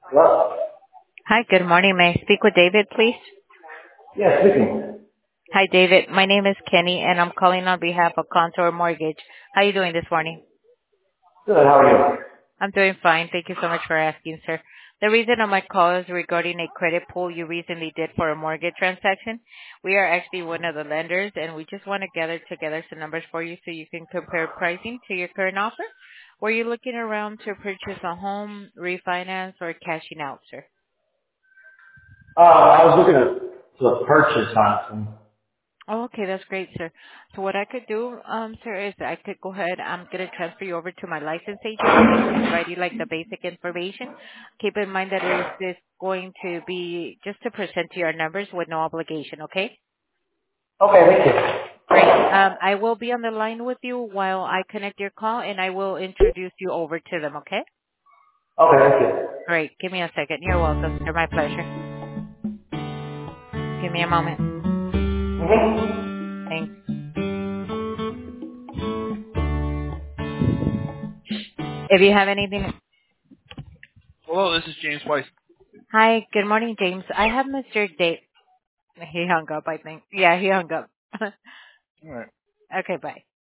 Hello? Hi, good morning. May I speak with David, please? Yeah, speaking. Hi, David. My name is Kenny, and I'm calling on behalf of Contour Mortgage. How are you doing this morning? Good, how are you? I'm doing fine. Thank you so much for asking, sir. The reason of my call is regarding a credit pull you recently did for a mortgage transaction. We are actually one of the lenders, and we just want to gather together some numbers for you so you can compare pricing to your current offer. Were you looking around to purchase a home, refinance, or cashing out, sir? I was looking to purchase on some. Oh, okay, that's great, sir. So what I could do, sir, is I could go ahead. I'm gonna transfer you over to my licensed agent so they can provide you like the basic information. Keep in mind that it is going to be just to present to your numbers with no obligation. Okay? Okay, thank you. Great. I will be on the line with you while I connect your call, and I will introduce you over to them. Okay? Okay, thank you. Great. Give me a second. You're welcome, sir. My pleasure. Give me a moment. Mm-hmm. Thanks. If you have anything. Hello, this is James Weiss. Hi. Good morning, James. I have Mr. Dave. He hung up, I think. Yeah, he hung up. All right. Okay, bye.